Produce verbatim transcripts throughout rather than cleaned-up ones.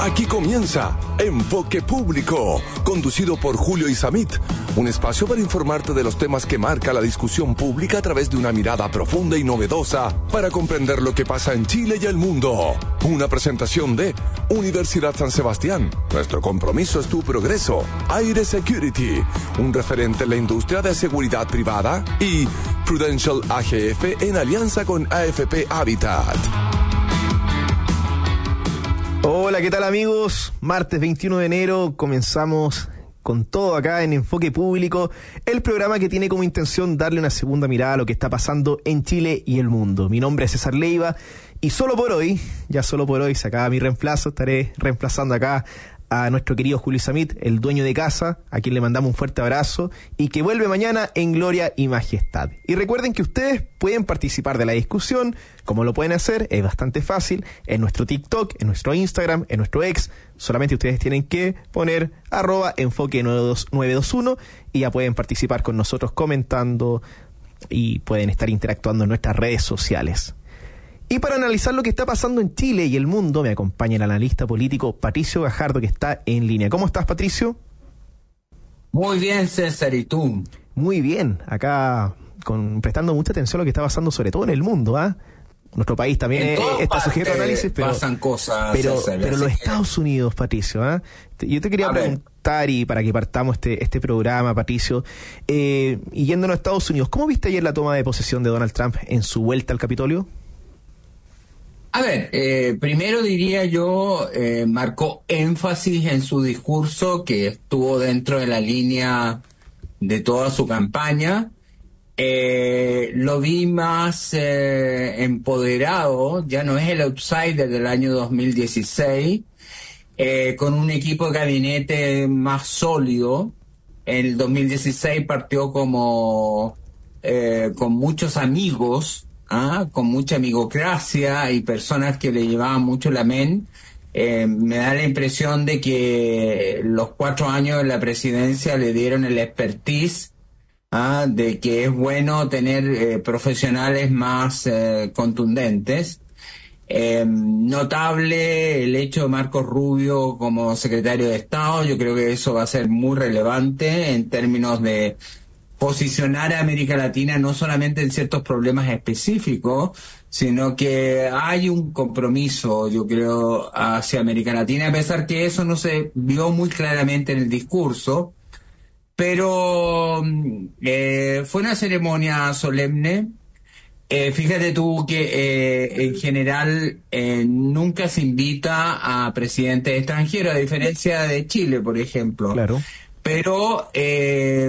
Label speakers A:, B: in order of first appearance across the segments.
A: Aquí comienza Enfoque Público, conducido por Julio Isamit, un espacio para informarte de los temas que marca la discusión pública a través de una mirada profunda y novedosa para comprender lo que pasa en Chile y el mundo. Una presentación de Universidad San Sebastián. Nuestro compromiso es tu progreso. Aire Security, un referente en la industria de seguridad privada, y Prudential A G F en alianza con A F P Habitat.
B: Hola, ¿qué tal, amigos? Martes veintiuno de enero comenzamos con todo acá en Enfoque Público, el programa que tiene como intención darle una segunda mirada a lo que está pasando en Chile y el mundo. Mi nombre es César Leiva y solo por hoy, ya solo por hoy se acaba mi reemplazo, estaré reemplazando acá a nuestro querido Julio Isamit, el dueño de casa, a quien le mandamos un fuerte abrazo y que vuelve mañana en gloria y majestad. Y recuerden que ustedes pueden participar de la discusión. ¿Cómo lo pueden hacer? Es bastante fácil, en nuestro TikTok, en nuestro Instagram, en nuestro X. Solamente ustedes tienen que poner arroba enfoque nueve dos uno y ya pueden participar con nosotros comentando y pueden estar interactuando en nuestras redes sociales. Y para analizar lo que está pasando en Chile y el mundo, me acompaña el analista político Patricio Gajardo, que está en línea. ¿Cómo estás, Patricio?
C: Muy bien, César, ¿y tú?
B: Muy bien, acá con, prestando mucha atención a lo que está pasando, sobre todo en el mundo, ¿ah? ¿eh? Nuestro país también es, está sujeto a análisis, pero
C: pasan cosas,
B: pero,
C: César,
B: pero los
C: que...
B: Estados Unidos, Patricio, ¿eh? Yo te quería a preguntar, ver. y para que partamos este, este programa, Patricio, eh, y yéndonos a Estados Unidos, ¿cómo viste ayer la toma de posesión de Donald Trump en su vuelta al Capitolio?
C: A ver, eh, primero diría yo, eh, marcó énfasis en su discurso que estuvo dentro de la línea de toda su campaña. Eh, lo vi más eh, empoderado, ya no es el outsider del año dos mil dieciséis, eh, con un equipo de gabinete más sólido. En el dos mil dieciséis partió como eh, con muchos amigos, ¿ah? con mucha amigocracia y personas que le llevaban mucho la men. Eh, me da la impresión de que los cuatro años de la presidencia le dieron el expertise, ¿ah? de que es bueno tener eh, profesionales más eh, contundentes. Eh, notable el hecho de Marco Rubio como secretario de Estado. Yo creo que eso va a ser muy relevante en términos de posicionar a América Latina no solamente en ciertos problemas específicos, sino que hay un compromiso, yo creo, hacia América Latina, a pesar que eso no se vio muy claramente en el discurso. Pero eh, fue una ceremonia solemne. Eh, fíjate tú que eh, en general eh, nunca se invita a presidentes extranjeros, a diferencia de Chile, por ejemplo.
B: Claro.
C: Pero eh,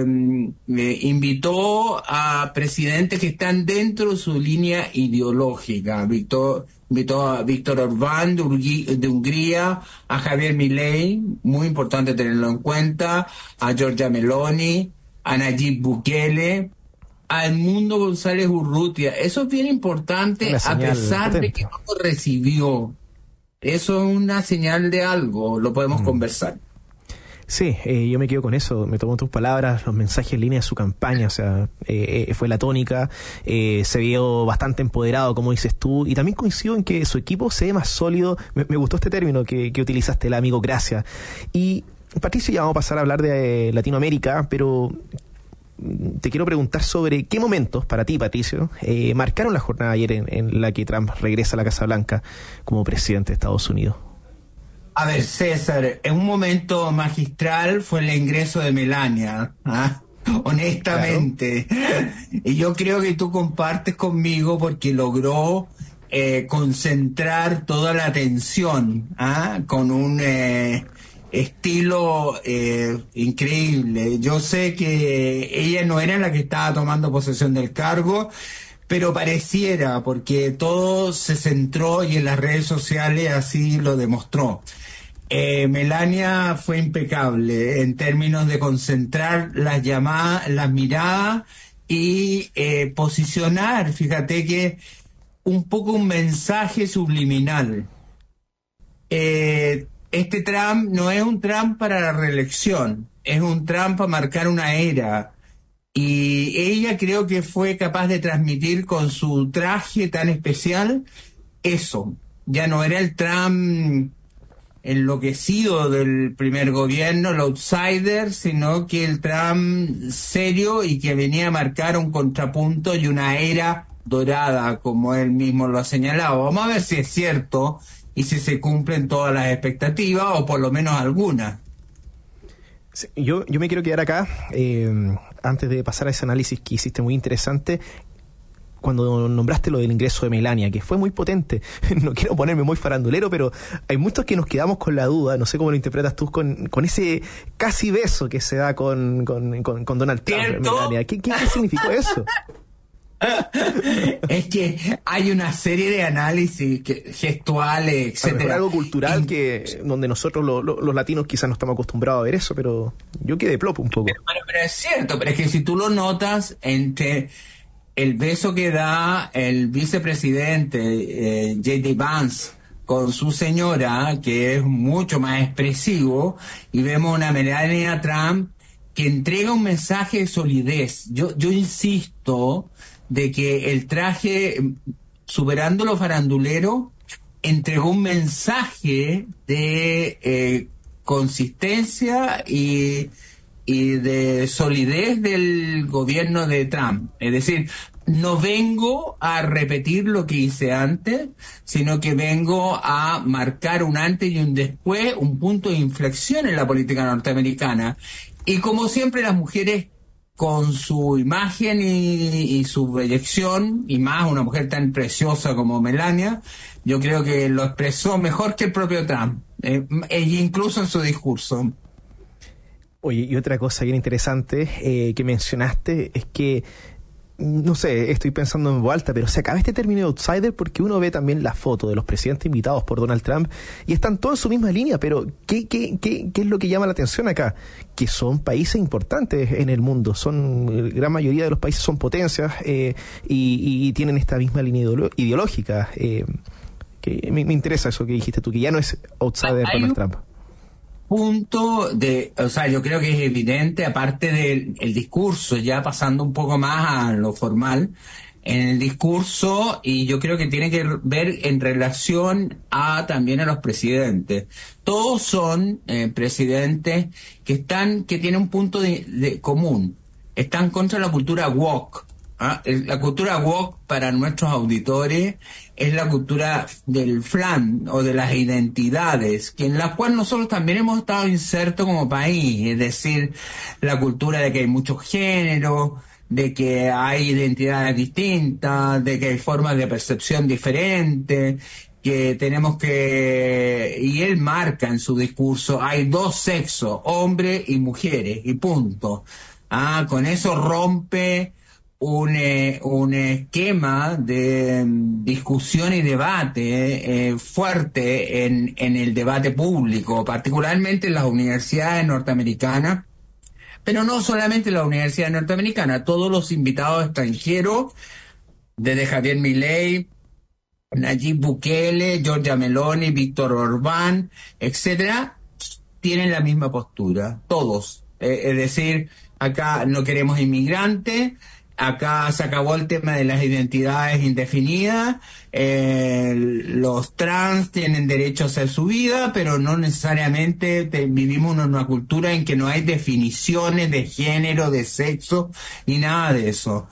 C: invitó a presidentes que están dentro de su línea ideológica. Víctor, invitó a Víctor Orbán de, Urgui, de Hungría, a Javier Milei, muy importante tenerlo en cuenta, a Giorgia Meloni, a Nayib Bukele, a Edmundo González Urrutia. Eso es bien importante, a pesar potente. de que no lo recibió. Eso es una señal de algo, lo podemos mm. conversar.
B: Sí, eh, yo me quedo con eso, me tomo tus palabras, los mensajes en línea de su campaña, o sea, eh, fue la tónica, eh, se vio bastante empoderado, como dices tú, y también coincido en que su equipo se ve más sólido. Me, me gustó este término que, que utilizaste, la amigocracia. Y, Patricio, ya vamos a pasar a hablar de Latinoamérica, pero te quiero preguntar sobre qué momentos, para ti, Patricio, eh, marcaron la jornada ayer en, en la que Trump regresa a la Casa Blanca como presidente de Estados Unidos.
C: A ver, César, en un momento magistral fue el ingreso de Melania, ¿ah? honestamente. Claro. Y yo creo que tú compartes conmigo porque logró eh, concentrar toda la atención, ¿ah? con un eh, estilo eh, increíble. Yo sé que ella no era la que estaba tomando posesión del cargo, pero pareciera, porque todo se centró y en las redes sociales así lo demostró. Eh, Melania fue impecable en términos de concentrar las llamadas, las miradas y eh, posicionar, fíjate que un poco un mensaje subliminal. Eh, este Trump no es un Trump para la reelección, es un Trump para marcar una era. Y ella creo que fue capaz de transmitir con su traje tan especial eso. Ya no era el Trump enloquecido del primer gobierno, el outsider, sino que el Trump serio y que venía a marcar un contrapunto y una era dorada, como él mismo lo ha señalado. Vamos a ver si es cierto y si se cumplen todas las expectativas, o por lo menos algunas.
B: Sí, yo, yo me quiero quedar acá, eh, antes de pasar a ese análisis que hiciste muy interesante, cuando nombraste lo del ingreso de Melania, que fue muy potente. No quiero ponerme muy farandulero, pero hay muchos que nos quedamos con la duda, no sé cómo lo interpretas tú, con, con ese casi beso que se da con, con, con, con Donald Trump, Melania. ¿Qué, qué, ¿Qué significó eso?
C: Es que hay una serie de análisis que, gestuales, etcétera.
B: Es algo cultural que donde nosotros lo, lo, los latinos quizás no estamos acostumbrados a ver eso, pero yo quedé plopo un poco.
C: Pero, pero, pero es cierto, pero es que si tú lo notas entre el beso que da el vicepresidente eh, J D Vance con su señora, que es mucho más expresivo, y vemos una Melania Trump que entrega un mensaje de solidez. Yo, yo insisto de que el traje, superando lo farandulero, entregó un mensaje de eh, consistencia y, y de solidez del gobierno de Trump. Es decir, no vengo a repetir lo que hice antes, sino que vengo a marcar un antes y un después, un punto de inflexión en la política norteamericana. Y como siempre, las mujeres, con su imagen y, y su proyección, y más una mujer tan preciosa como Melania, yo creo que lo expresó mejor que el propio Trump, eh, e incluso en su discurso.
B: Oye, y otra cosa bien interesante eh, que mencionaste es que, no sé, estoy pensando en voz alta, pero se acaba este término de outsider porque uno ve también la foto de los presidentes invitados por Donald Trump y están todos en su misma línea, pero ¿qué, qué, qué, qué es lo que llama la atención acá? Que son países importantes en el mundo, son, la gran mayoría de los países son potencias eh, y, y tienen esta misma línea ideológica. Eh, que me, me interesa eso que dijiste tú, que ya no es outsider Donald Trump.
C: Punto de, o sea, yo creo que es evidente, aparte del el discurso, ya pasando un poco más a lo formal, en el discurso, y yo creo que tiene que ver en relación a también a los presidentes. Todos son eh, presidentes que están, que tienen un punto de, de común, están contra la cultura woke. ¿Ah? La cultura woke para nuestros auditores es la cultura del flan o de las identidades, que en la cual nosotros también hemos estado insertos como país, es decir, la cultura de que hay muchos géneros, de que hay identidades distintas, de que hay formas de percepción diferentes, que tenemos que, y él marca en su discurso, hay dos sexos, hombres y mujeres, y punto. Ah, con eso rompe un, eh, un esquema de discusión y debate eh, fuerte en, en el debate público, particularmente en las universidades norteamericanas, pero no solamente en las universidades norteamericanas, todos los invitados extranjeros, desde Javier Milei, Nayib Bukele, Giorgia Meloni, Víctor Orbán, etcétera, tienen la misma postura, todos. Eh, es decir, acá no queremos inmigrantes, acá se acabó el tema de las identidades indefinidas, eh, los trans tienen derecho a hacer su vida, pero no necesariamente te, vivimos en una cultura en que no hay definiciones de género, de sexo, ni nada de eso.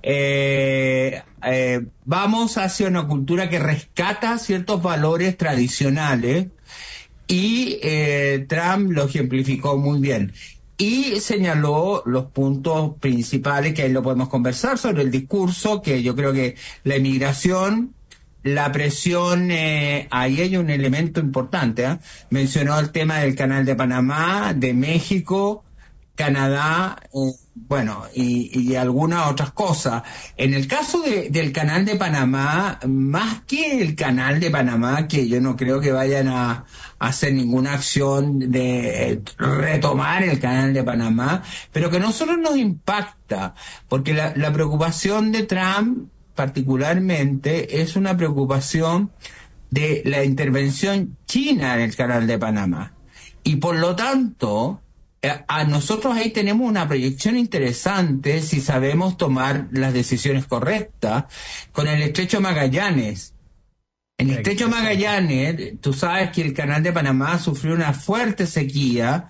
C: Eh, eh, vamos hacia una cultura que rescata ciertos valores tradicionales y eh, Trump lo ejemplificó muy bien. Y señaló los puntos principales, que ahí lo podemos conversar, sobre el discurso, que yo creo que la inmigración, la presión, eh, ahí hay un elemento importante, ¿eh? Mencionó el tema del Canal de Panamá, de México, Canadá, eh, bueno, y, y algunas otras cosas. En el caso de, del Canal de Panamá, más que el Canal de Panamá, que yo no creo que vayan a, a hacer ninguna acción de retomar el Canal de Panamá, pero que a nosotros nos impacta, porque la, la preocupación de Trump particularmente es una preocupación de la intervención china en el Canal de Panamá. Y por lo tanto, a nosotros ahí tenemos una proyección interesante si sabemos tomar las decisiones correctas con el Estrecho Magallanes. En el Estrecho Magallanes, tú sabes que el Canal de Panamá sufrió una fuerte sequía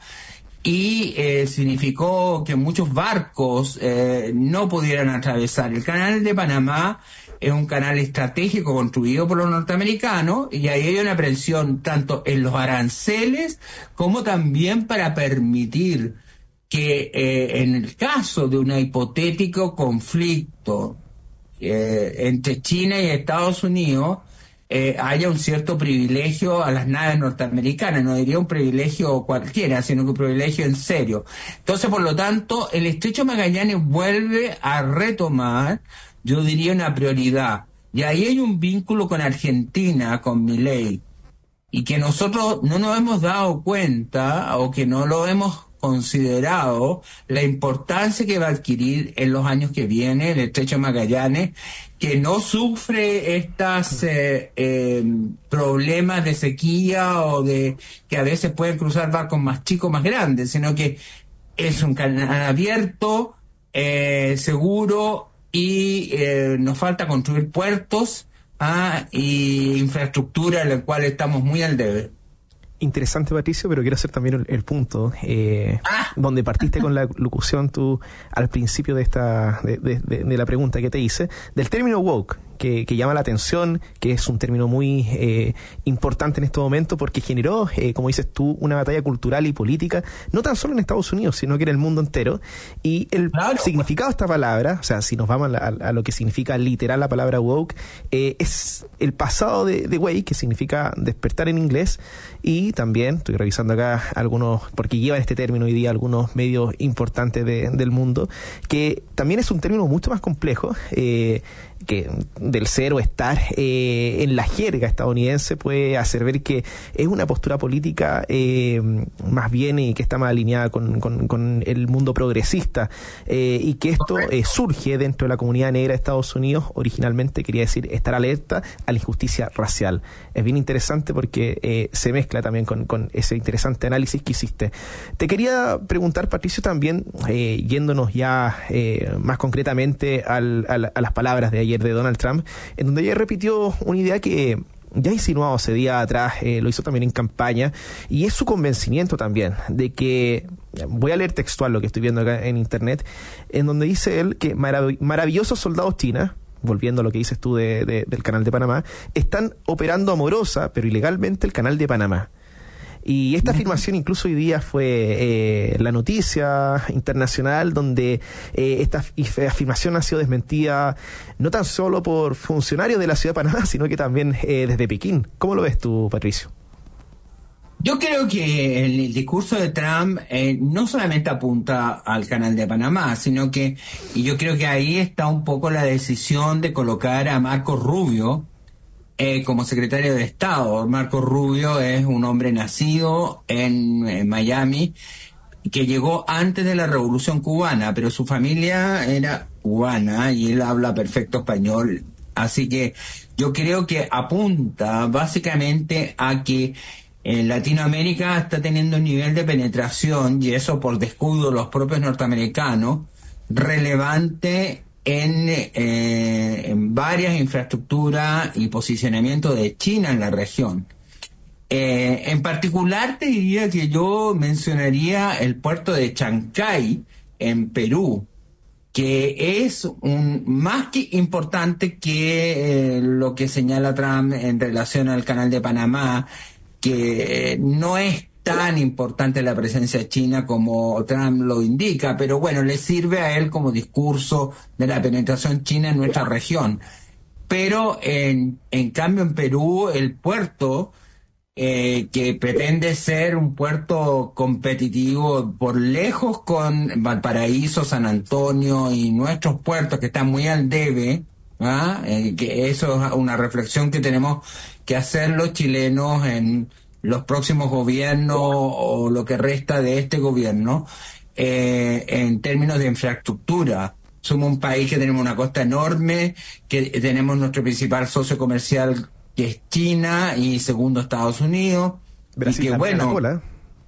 C: y eh, significó que muchos barcos eh, no pudieran atravesar. El Canal de Panamá es un canal estratégico construido por los norteamericanos y ahí hay una presión tanto en los aranceles como también para permitir que eh, en el caso de un hipotético conflicto eh, entre China y Estados Unidos, Eh, haya un cierto privilegio a las naves norteamericanas, no diría un privilegio cualquiera, sino que un privilegio en serio. Entonces, por lo tanto, el Estrecho Magallanes vuelve a retomar, yo diría, una prioridad. Y ahí hay un vínculo con Argentina, con Milei, y que nosotros no nos hemos dado cuenta o que no lo hemos considerado la importancia que va a adquirir en los años que vienen el Estrecho Magallanes, que no sufre estas eh, eh, problemas de sequía o de que a veces pueden cruzar barcos más chicos, más grandes, sino que es un canal abierto, eh, seguro y eh, nos falta construir puertos ah, y infraestructura en la cual estamos muy al debe.
B: Interesante, Patricio, pero quiero hacer también el, el punto eh, ah. donde partiste con la locución tú al principio de esta de, de, de, de la pregunta que te hice del término woke, que, que llama la atención, que es un término muy eh, importante en este momento porque generó, eh, como dices tú, una batalla cultural y política, no tan solo en Estados Unidos, sino que en el mundo entero. Y el claro. significado de esta palabra, o sea, si nos vamos a, a, a lo que significa literal la palabra woke, eh, es el pasado de, de wake, que significa despertar en inglés, y también, estoy revisando acá algunos, porque llevan este término hoy día algunos medios importantes de, del mundo, que también es un término mucho más complejo, eh, que del ser o estar eh, en la jerga estadounidense puede hacer ver que es una postura política eh, más bien y que está más alineada con, con, con el mundo progresista eh, y que esto eh, surge dentro de la comunidad negra de Estados Unidos. Originalmente quería decir estar alerta a la injusticia racial. Es bien interesante porque eh, se mezcla también con, con ese interesante análisis que hiciste. Te quería preguntar, Patricio, también eh, yéndonos ya eh, más concretamente al, al, a las palabras de ayer de Donald Trump, en donde ella repitió una idea que ya insinuado ese día atrás, eh, lo hizo también en campaña, y es su convencimiento también de que, voy a leer textual lo que estoy viendo acá en internet, en donde dice él que marav- maravillosos soldados chinos, volviendo a lo que dices tú de, de, del canal de Panamá, están operando amorosa pero ilegalmente el canal de Panamá. Y esta afirmación incluso hoy día fue eh, la noticia internacional, donde eh, esta afirmación ha sido desmentida no tan solo por funcionarios de la ciudad de Panamá, sino que también eh, desde Pekín. ¿Cómo lo ves tú, Patricio?
C: Yo creo que el discurso de Trump eh, no solamente apunta al canal de Panamá, sino que, y yo creo que ahí está un poco la decisión de colocar a Marco Rubio Eh, como secretario de Estado. Marco Rubio es un hombre nacido en, en Miami, que llegó antes de la Revolución Cubana, pero su familia era cubana y él habla perfecto español. Así que yo creo que apunta básicamente a que en Latinoamérica está teniendo un nivel de penetración, y eso por descuido de los propios norteamericanos, relevante En, eh, en varias infraestructuras y posicionamiento de China en la región. Eh, en particular te diría que yo mencionaría el puerto de Chancay en Perú, que es un más que importante que eh, lo que señala Trump en relación al canal de Panamá, que eh, no es tan importante la presencia china como Trump lo indica, pero bueno, le sirve a él como discurso de la penetración china en nuestra región. Pero en, en cambio en Perú el puerto, eh, que pretende ser un puerto competitivo por lejos con Valparaíso, San Antonio y nuestros puertos que están muy al debe, ¿ah? eh, que eso es una reflexión que tenemos que hacer los chilenos en los próximos gobiernos o lo que resta de este gobierno, eh, en términos de infraestructura. Somos un país que tenemos una costa enorme, que tenemos nuestro principal socio comercial que es China y segundo Estados Unidos.
B: Brasil,
C: y que bueno,
B: la cola.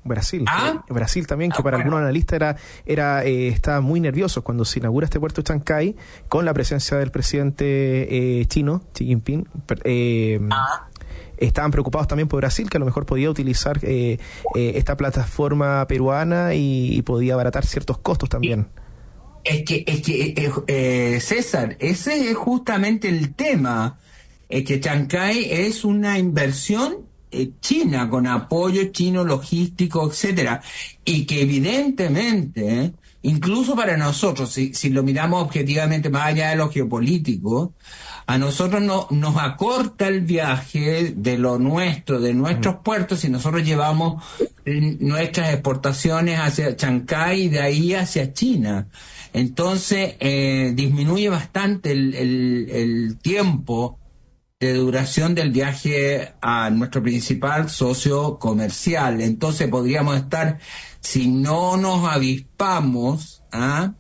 B: Brasil.
C: ¿Ah?
B: Eh, Brasil también, que
C: Ah,
B: para
C: bueno.
B: algunos analistas era, era eh, estaba muy nervioso cuando se inaugura este puerto de Chancay con la presencia del presidente eh, chino, Xi Jinping. Eh,
C: Ah.
B: Estaban preocupados también por Brasil, que a lo mejor podía utilizar eh, eh, esta plataforma peruana y, y podía abaratar ciertos costos también.
C: Es que, es que eh, eh, César, ese es justamente el tema, es que Chancay es una inversión eh, china, con apoyo chino logístico, etcétera, y que evidentemente, eh, incluso para nosotros, si, si lo miramos objetivamente más allá de lo geopolítico, a nosotros no, nos acorta el viaje de lo nuestro, de nuestros puertos, y nosotros llevamos eh, nuestras exportaciones hacia Chancay y de ahí hacia China. Entonces, eh, disminuye bastante el, el, el tiempo de duración del viaje a nuestro principal socio comercial. Entonces, podríamos estar, si no nos avispamos, ¿ah?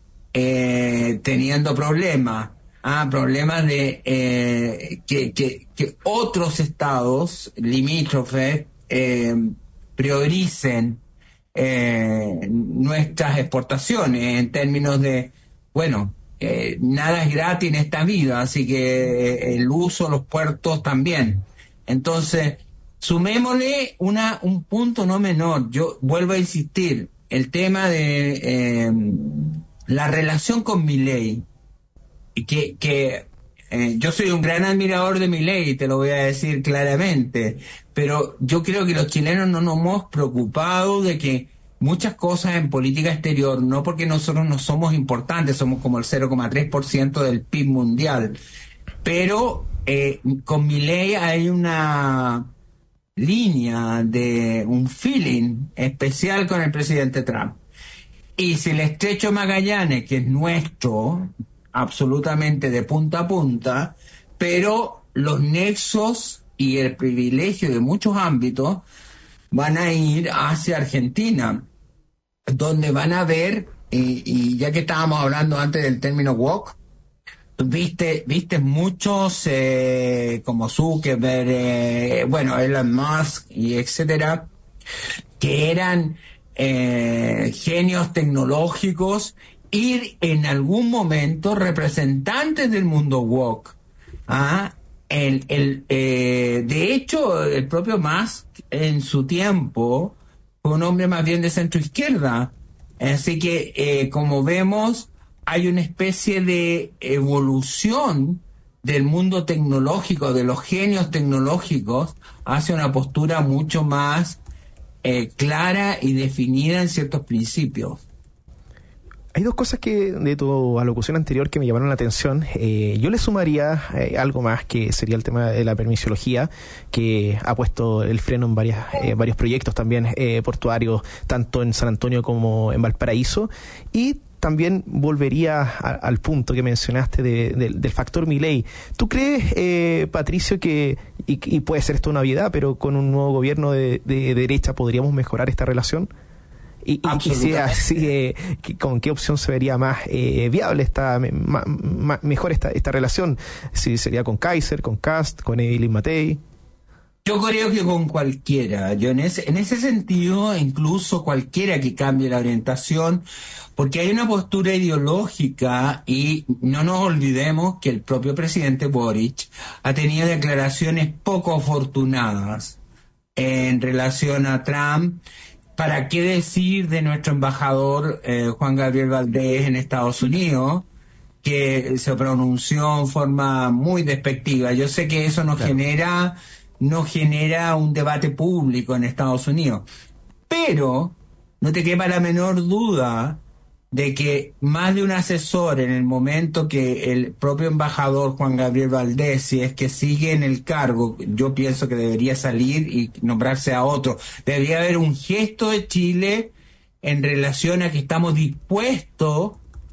C: eh, teniendo problemas. Ah, problemas de eh, que, que, que otros estados limítrofes eh, prioricen eh, nuestras exportaciones en términos de, bueno, eh, nada es gratis en esta vida, así que eh, el uso, los puertos también. Entonces, sumémosle una, un punto no menor. Yo vuelvo a insistir, el tema de eh, la relación con Milei, que, que eh, yo soy un gran admirador de Milei, te lo voy a decir claramente, pero yo creo que los chilenos no nos hemos preocupado de que muchas cosas en política exterior, no porque nosotros no somos importantes, somos como el cero coma tres por ciento del P I B mundial, pero eh, con Milei hay una línea de un feeling especial con el presidente Trump. Y si el estrecho Magallanes, que es nuestro, absolutamente de punta a punta, pero los nexos y el privilegio de muchos ámbitos van a ir hacia Argentina, donde van a ver, y, y ya que estábamos hablando antes del término woke, viste, viste muchos eh, como Zuckerberg, eh, bueno, Elon Musk y etcétera, que eran eh, genios tecnológicos y en algún momento representantes del mundo woke. ¿Ah? El, el, eh, de hecho, el propio Musk en su tiempo fue un hombre más bien de centro izquierda. Así que, eh, como vemos, hay una especie de evolución del mundo tecnológico, de los genios tecnológicos, hacia una postura mucho más eh, clara y definida en ciertos principios.
B: Hay dos cosas que de tu alocución anterior que me llamaron la atención. Eh, yo le sumaría eh, algo más, que sería el tema de la permisología, que ha puesto el freno en varias, eh, varios proyectos también eh, portuarios, tanto en San Antonio como en Valparaíso. Y también volvería a, al punto que mencionaste de, de, del factor Milei. ¿Tú crees, eh, Patricio, que, y, y puede ser esto una obviedad, pero con un nuevo gobierno de, de derecha podríamos mejorar esta relación? Y, y, y si así, eh, ¿con qué opción se vería más eh, viable esta, ma, ma, mejor esta, esta relación? Si sería con Kaiser, con Kast, con Evelyn Matei.
C: Yo creo que con cualquiera. Yo en ese, en ese sentido, incluso cualquiera que cambie la orientación, porque hay una postura ideológica, y no nos olvidemos que el propio presidente Boric ha tenido declaraciones poco afortunadas en relación a Trump. ¿Para qué decir de nuestro embajador eh, Juan Gabriel Valdés en Estados Unidos, que se pronunció en forma muy despectiva? Yo sé que eso no claro. genera no genera un debate público en Estados Unidos, pero no te quepa la menor duda de que más de un asesor, en el momento que el propio embajador Juan Gabriel Valdés, si es que sigue en el cargo, yo pienso que debería salir y nombrarse a otro. Debería haber un gesto de Chile en relación a que estamos dispuestos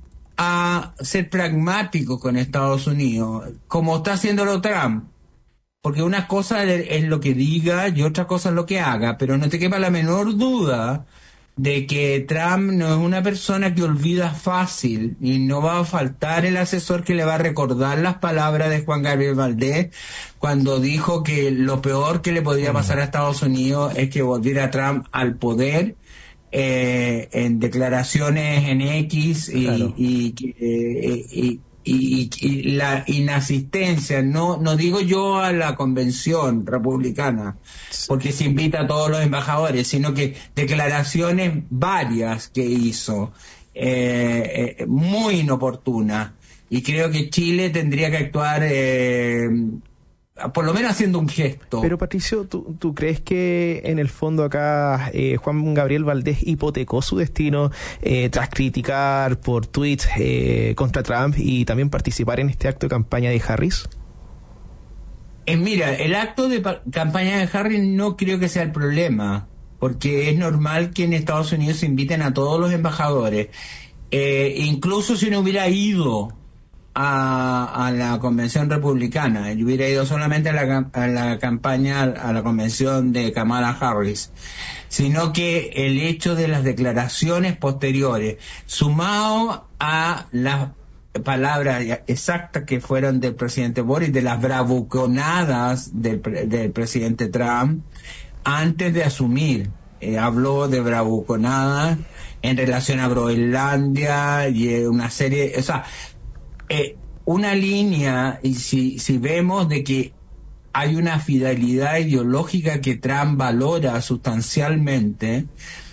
C: a ser pragmáticos con Estados Unidos, como está haciéndolo Trump. Porque una cosa es lo que diga y otra cosa es lo que haga, pero no te quepa la menor duda de que Trump no es una persona que olvida fácil y no va a faltar el asesor que le va a recordar las palabras de Juan Gabriel Valdés cuando dijo que lo peor que le podría pasar a Estados Unidos es que volviera Trump al poder, eh, en declaraciones en X y, claro. y, y, eh, y Y, y, y la inasistencia, no no digo yo a la convención republicana, porque se invita a todos los embajadores, sino que declaraciones varias que hizo, eh, eh, muy inoportunas, y creo que Chile tendría que actuar, eh, por lo menos haciendo un gesto.
B: Pero Patricio, ¿tú, tú crees que en el fondo acá eh, Juan Gabriel Valdés hipotecó su destino eh, tras criticar por tweets eh, contra Trump y también participar en este acto de campaña de Harris?
C: Eh, mira, el acto de pa- campaña de Harris no creo que sea el problema, porque es normal que en Estados Unidos se inviten a todos los embajadores, eh, incluso si no hubiera ido A, a la convención republicana, yo hubiera ido solamente a la, a la campaña, a la convención de Kamala Harris, sino que el hecho de las declaraciones posteriores, sumado a las palabras exactas que fueron del presidente Boris, de las bravuconadas del, del presidente Trump antes de asumir, eh, habló de bravuconadas en relación a Groenlandia y una serie, o sea, Eh, una línea, y si, si vemos de que hay una fidelidad ideológica que Trump valora sustancialmente,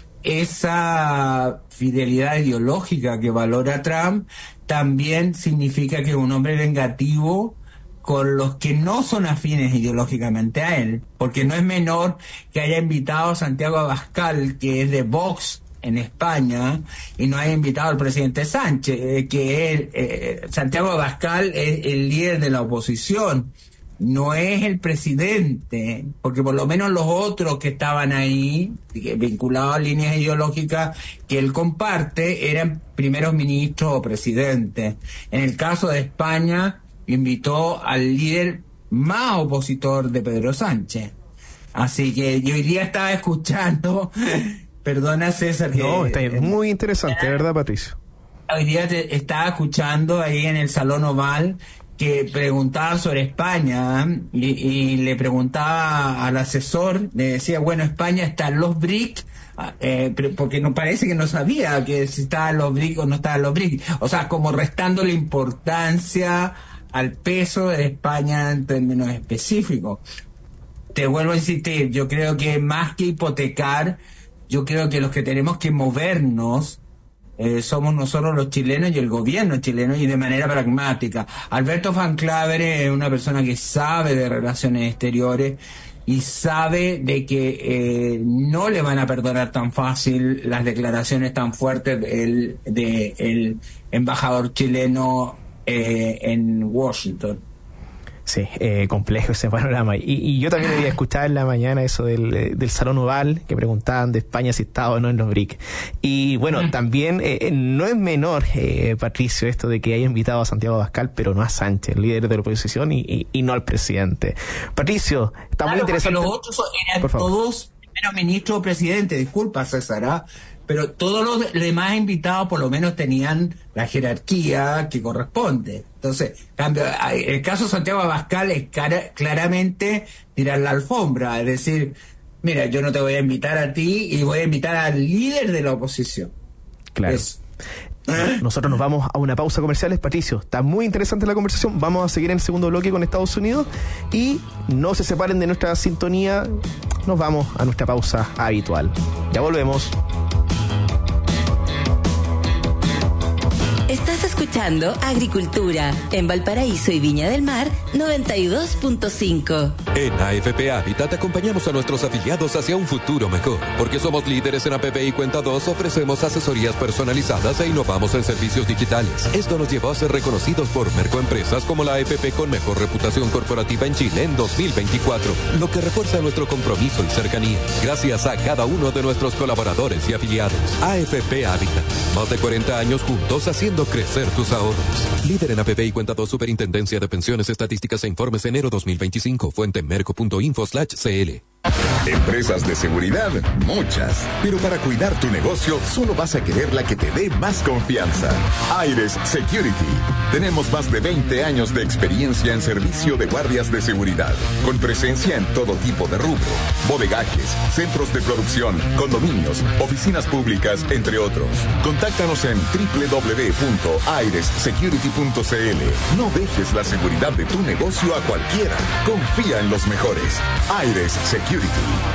C: esa fidelidad ideológica que valora Trump también significa que es un hombre vengativo con los que no son afines ideológicamente a él, porque no es menor que haya invitado a Santiago Abascal, que es de Vox en España, y no haya invitado al presidente Sánchez, eh, que es, eh, Santiago Abascal es el líder de la oposición, no es el presidente, porque por lo menos los otros que estaban ahí, vinculados a líneas ideológicas que él comparte, eran primeros ministros o presidentes. En el caso de España, invitó al líder más opositor de Pedro Sánchez. Así que yo hoy día estaba escuchando... Perdona, César. Que,
B: no, está eh, muy interesante, eh, ¿verdad, Patricio?
C: Hoy día te estaba escuchando ahí en el Salón Oval que preguntaba sobre España, ¿eh? y, y le preguntaba al asesor, le decía, bueno, España está en los B R I C, eh, porque no parece que no sabía que si estaban los B R I C o no estaban los B R I C. O sea, como restando la importancia al peso de España en términos específicos. Te vuelvo a insistir, yo creo que más que hipotecar, yo creo que los que tenemos que movernos eh, somos nosotros los chilenos y el gobierno chileno, y de manera pragmática. Alberto Van Claveren es una persona que sabe de relaciones exteriores y sabe de que eh, no le van a perdonar tan fácil las declaraciones tan fuertes del de el embajador chileno eh, en Washington.
B: Sí, eh, complejo ese panorama. Y, y yo también había escuchado en la mañana eso del, del Salón Oval, que preguntaban de España si estaba o no en los B R I C. Y bueno, uh-huh. también eh, no es menor, eh, Patricio, esto de que haya invitado a Santiago Abascal, pero no a Sánchez, el líder de la oposición, y, y, y no al presidente. Patricio, está claro, muy interesante.
C: Los otros eran todos primeros ministros o presidentes, disculpa, César, ¿ah? Pero todos los demás invitados por lo menos tenían la jerarquía que corresponde. Entonces, cambio, el caso de Santiago Abascal es cara, claramente tirar la alfombra, es decir, mira, yo no te voy a invitar a ti y voy a invitar al líder de la oposición.
B: Claro. Eso. Nosotros nos vamos a una pausa comercial, Patricio. Está muy interesante la conversación. Vamos a seguir en el segundo bloque con Estados Unidos y no se separen de nuestra sintonía. Nos vamos a nuestra pausa habitual. Ya volvemos.
D: Estás escuchando Agricultura en Valparaíso y Viña del Mar noventa y dos punto cinco.
E: En A F P Habitat acompañamos a nuestros afiliados hacia un futuro mejor. Porque somos líderes en A P P y Cuenta dos, ofrecemos asesorías personalizadas e innovamos en servicios digitales. Esto nos llevó a ser reconocidos por Mercoempresas como la A F P con mejor reputación corporativa en Chile en dos mil veinticuatro, lo que refuerza nuestro compromiso y cercanía. Gracias a cada uno de nuestros colaboradores y afiliados. A F P Habitat, más de cuarenta años juntos haciendo crecer tus ahorros. Líder en A P P y Cuenta dos, Superintendencia de Pensiones, Estadísticas e Informes, enero dos mil veinticinco. Fuente merco punto info slash cl.
F: Empresas de seguridad, muchas. Pero para cuidar tu negocio, solo vas a querer la que te dé más confianza. Aires Security. Tenemos más de veinte años de experiencia en servicio de guardias de seguridad, con presencia en todo tipo de rubro, bodegajes, centros de producción, condominios, oficinas públicas, entre otros. Contáctanos en doble u doble u doble u punto aires security punto c l. No dejes la seguridad de tu negocio a cualquiera. Confía en los mejores. Aires Security.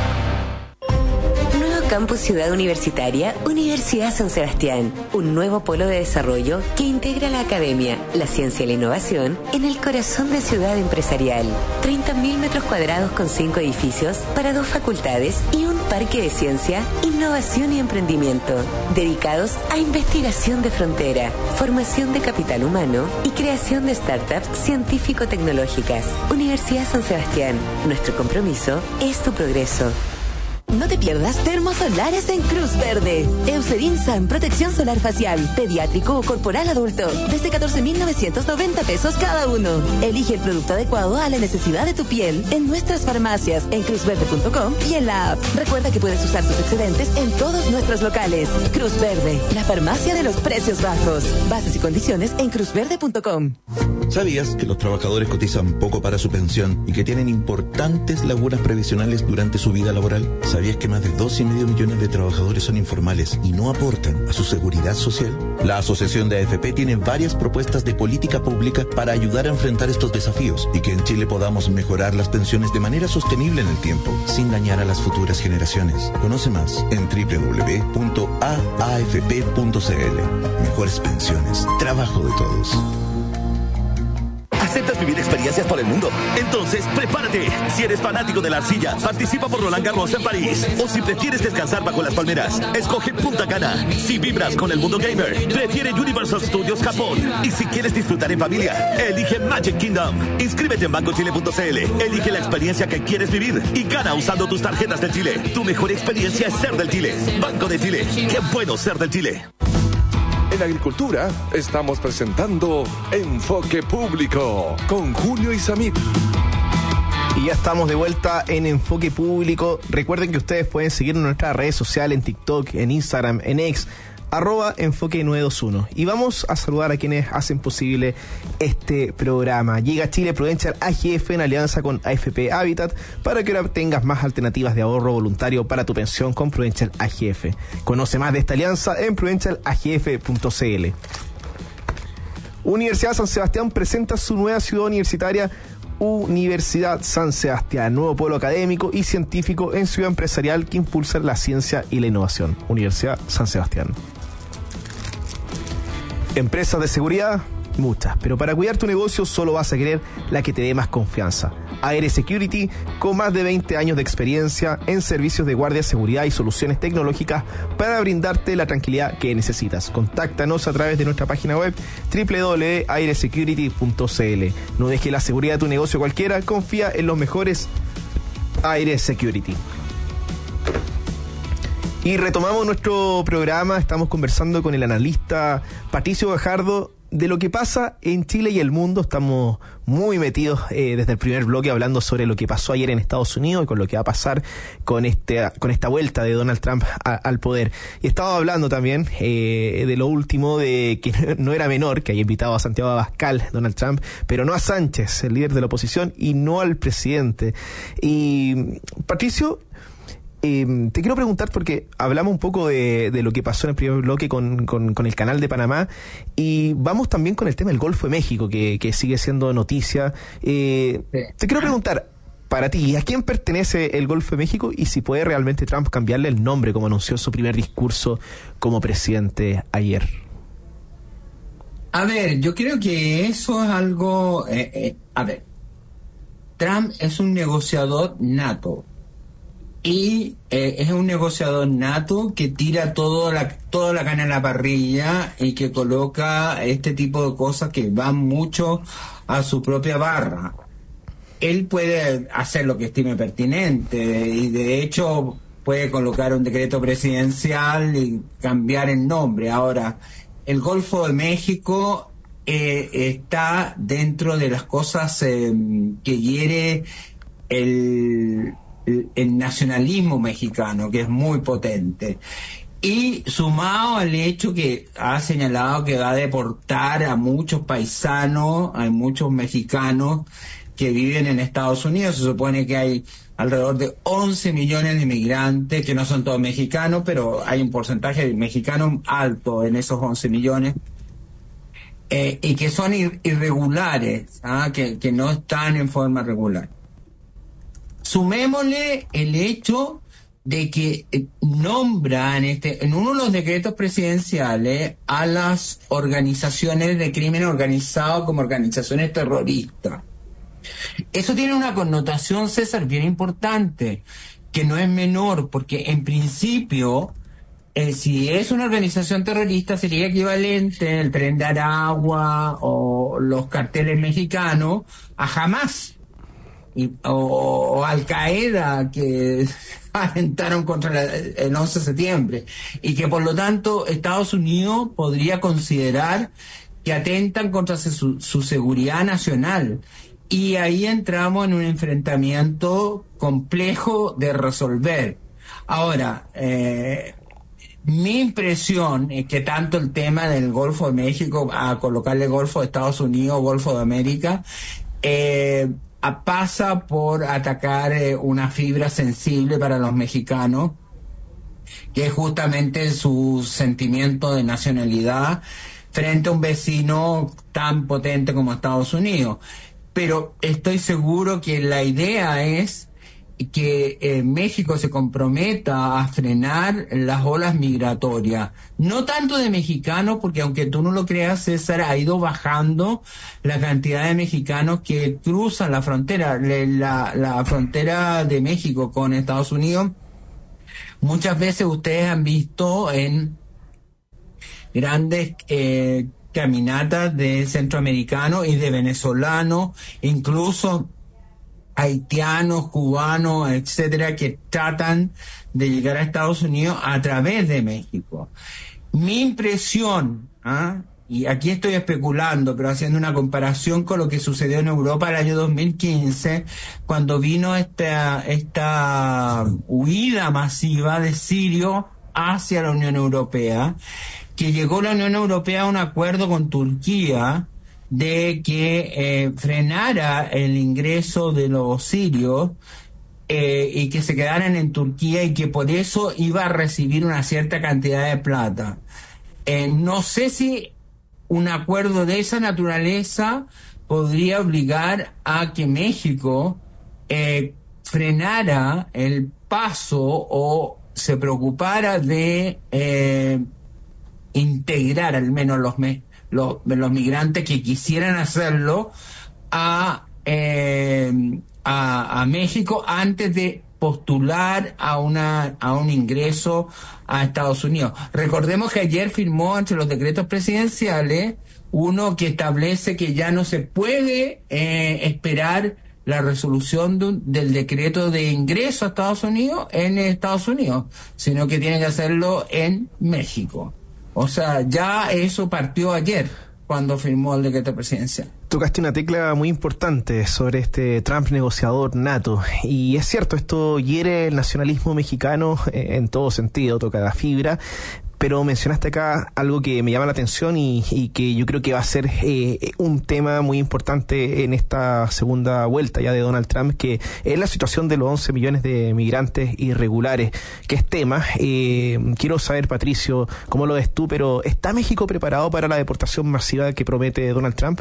D: Campus Ciudad Universitaria, Universidad San Sebastián. Un nuevo polo de desarrollo que integra la academia, la ciencia y la innovación en el corazón de ciudad empresarial. treinta mil metros cuadrados con cinco edificios para dos facultades y un parque de ciencia, innovación y emprendimiento, dedicados a investigación de frontera, formación de capital humano y creación de startups científico-tecnológicas. Universidad San Sebastián. Nuestro compromiso es tu progreso.
G: No te pierdas termosolares en Cruz Verde. Eucerin-San, protección solar facial, pediátrico o corporal adulto. Desde catorce mil novecientos noventa pesos cada uno. Elige el producto adecuado a la necesidad de tu piel en nuestras farmacias, en cruz verde punto com y en la app. Recuerda que puedes usar tus excedentes en todos nuestros locales. Cruz Verde, la farmacia de los precios bajos. Bases y condiciones en cruz verde punto com.
H: ¿Sabías que los trabajadores cotizan poco para su pensión y que tienen importantes lagunas previsionales durante su vida laboral? ¿Sabías que más de dos y medio millones de trabajadores son informales y no aportan a su seguridad social? La Asociación de A F P tiene varias propuestas de política pública para ayudar a enfrentar estos desafíos y que en Chile podamos mejorar las pensiones de manera sostenible en el tiempo, sin dañar a las futuras generaciones. Conoce más en doble u doble u doble u punto a a f p punto c l. Mejores pensiones, trabajo de todos.
I: ¿Aceptas vivir experiencias por el mundo? Entonces, prepárate. Si eres fanático de la arcilla, participa por Roland Garros en París. O si prefieres descansar bajo las palmeras, escoge Punta Cana. Si vibras con el mundo gamer, prefiere Universal Studios Japón. Y si quieres disfrutar en familia, elige Magic Kingdom. Inscríbete en banco chile punto c l. Elige la experiencia que quieres vivir y gana usando tus tarjetas del Chile. Tu mejor experiencia es ser del Chile. Banco de Chile. Qué bueno ser del Chile.
A: En Agricultura estamos presentando Enfoque Público con Julio Isamit.
B: Y ya estamos de vuelta en Enfoque Público. Recuerden que ustedes pueden seguirnos en nuestras redes sociales, en TikTok, en Instagram, en X, arroba Enfoque nueve dos uno. Y vamos a saludar a quienes hacen posible este programa. Llega Chile Prudential A G F en alianza con A F P Habitat para que ahora tengas más alternativas de ahorro voluntario para tu pensión con Prudential A G F. Conoce más de esta alianza en prudential a g f punto c l. Universidad San Sebastián presenta su nueva ciudad universitaria, Universidad San Sebastián, nuevo polo académico y científico en ciudad empresarial que impulsa la ciencia y la innovación. Universidad San Sebastián. Empresas de seguridad, muchas, pero para cuidar tu negocio solo vas a querer la que te dé más confianza. Aires Security, con más de veinte años de experiencia en servicios de guardia, seguridad y soluciones tecnológicas para brindarte la tranquilidad que necesitas. Contáctanos a través de nuestra página web doble u doble u doble u punto aires security punto c l. No dejes la seguridad de tu negocio cualquiera, confía en los mejores. Aires Security. Y retomamos nuestro programa, estamos conversando con el analista Patricio Gajardo de lo que pasa en Chile y el mundo. Estamos muy metidos eh, desde el primer bloque hablando sobre lo que pasó ayer en Estados Unidos y con lo que va a pasar con este con esta vuelta de Donald Trump a, al poder. Y estaba hablando también eh, de lo último, de que no era menor, que haya invitado a Santiago Abascal, Donald Trump, pero no a Sánchez, el líder de la oposición, y no al presidente. Y Patricio, Eh, te quiero preguntar, porque hablamos un poco de, de lo que pasó en el primer bloque con, con, con el Canal de Panamá, y vamos también con el tema del Golfo de México, que, que sigue siendo noticia. Eh, sí. Te quiero preguntar, para ti, ¿a quién pertenece el Golfo de México y si puede realmente Trump cambiarle el nombre, como anunció en su primer discurso como presidente ayer?
C: A ver, yo creo que eso es algo... Eh, eh, a ver, Trump es un negociador nato. Y eh, es un negociador nato que tira todo la, toda la carne en la parrilla y que coloca este tipo de cosas que van mucho a su propia barra. Él puede hacer lo que estime pertinente y de hecho puede colocar un decreto presidencial y cambiar el nombre. Ahora, el Golfo de México eh, está dentro de las cosas eh, que hiere el... el, el nacionalismo mexicano, que es muy potente. Y sumado al hecho que ha señalado que va a deportar a muchos paisanos, a muchos mexicanos que viven en Estados Unidos. Se supone que hay alrededor de once millones de inmigrantes, que no son todos mexicanos, pero hay un porcentaje de mexicanos alto en esos once millones, eh, y que son ir, irregulares, ¿ah? que, que no están en forma regular. Sumémosle el hecho de que nombra en, este, en uno de los decretos presidenciales a las organizaciones de crimen organizado como organizaciones terroristas. Eso tiene una connotación, César, bien importante, que no es menor, porque en principio, eh, si es una organización terrorista, sería equivalente el Tren de Aragua o los carteles mexicanos a Hamas y, o, o Al Qaeda, que atentaron contra la, el once de septiembre, y que por lo tanto Estados Unidos podría considerar que atentan contra su, su seguridad nacional. Y ahí entramos en un enfrentamiento complejo de resolver. Ahora, eh, mi impresión es que tanto el tema del Golfo de México, a colocarle Golfo de Estados Unidos, Golfo de América, eh, a, pasa por atacar eh, una fibra sensible para los mexicanos, que es justamente su sentimiento de nacionalidad frente a un vecino tan potente como Estados Unidos. Pero estoy seguro que la idea es que eh, México se comprometa a frenar las olas migratorias, no tanto de mexicanos, porque aunque tú no lo creas, César, ha ido bajando la cantidad de mexicanos que cruzan la frontera, la, la frontera de México con Estados Unidos. Muchas veces ustedes han visto en grandes eh, caminatas de centroamericanos y de venezolanos, incluso haitianos, cubanos, etcétera, que tratan de llegar a Estados Unidos a través de México. Mi impresión, ¿ah? y aquí estoy especulando, pero haciendo una comparación con lo que sucedió en Europa el año dos mil quince, cuando vino esta, esta huida masiva de sirios hacia la Unión Europea, que llegó la Unión Europea a un acuerdo con Turquía de que eh, frenara el ingreso de los sirios eh, y que se quedaran en Turquía, y que por eso iba a recibir una cierta cantidad de plata. Eh, no sé si un acuerdo de esa naturaleza podría obligar a que México eh, frenara el paso o se preocupara de eh, integrar al menos los, me, los, los migrantes que quisieran hacerlo a, eh, a, a México antes de postular a una a un ingreso a Estados Unidos. Recordemos que ayer firmó entre los decretos presidenciales uno que establece que ya no se puede eh, esperar la resolución de un, del decreto de ingreso a Estados Unidos en Estados Unidos, sino que tiene que hacerlo en México. O sea, ya eso partió ayer, cuando firmó el decreto presidencial.
B: Tocaste una tecla muy importante sobre este Trump negociador nato, y es cierto, esto hiere el nacionalismo mexicano en todo sentido, toca la fibra, pero mencionaste acá algo que me llama la atención y, y que yo creo que va a ser eh, un tema muy importante en esta segunda vuelta ya de Donald Trump, que es la situación de los once millones de migrantes irregulares, que es tema. Eh, quiero saber, Patricio, cómo lo ves tú, pero ¿está México preparado para la deportación masiva que promete Donald Trump?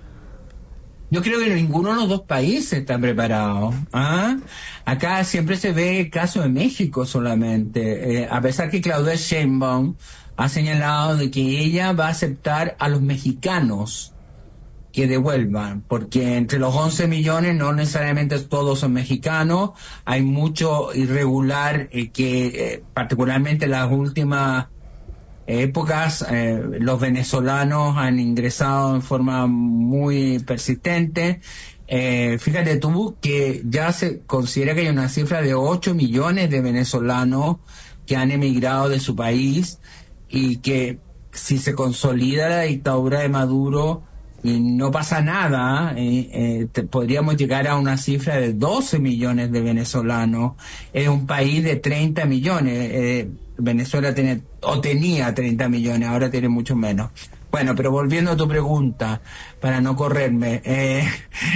C: Yo creo que ninguno de los dos países está preparado. ¿Ah? Acá siempre se ve el caso de México solamente, eh, a pesar que Claudia Sheinbaum ha señalado de que ella va a aceptar a los mexicanos que devuelvan, porque entre los once millones no necesariamente todos son mexicanos, hay mucho irregular eh, que eh, particularmente las últimas épocas, eh, los venezolanos han ingresado en forma muy persistente. Eh, fíjate tú que ya se considera que hay una cifra de ocho millones de venezolanos que han emigrado de su país, y que si se consolida la dictadura de Maduro, y no pasa nada, eh, eh, te, podríamos llegar a una cifra de doce millones de venezolanos. Es un país de treinta millones. Eh, Venezuela tiene, o tenía treinta millones, ahora tiene mucho menos. Bueno, pero volviendo a tu pregunta, para no correrme, eh,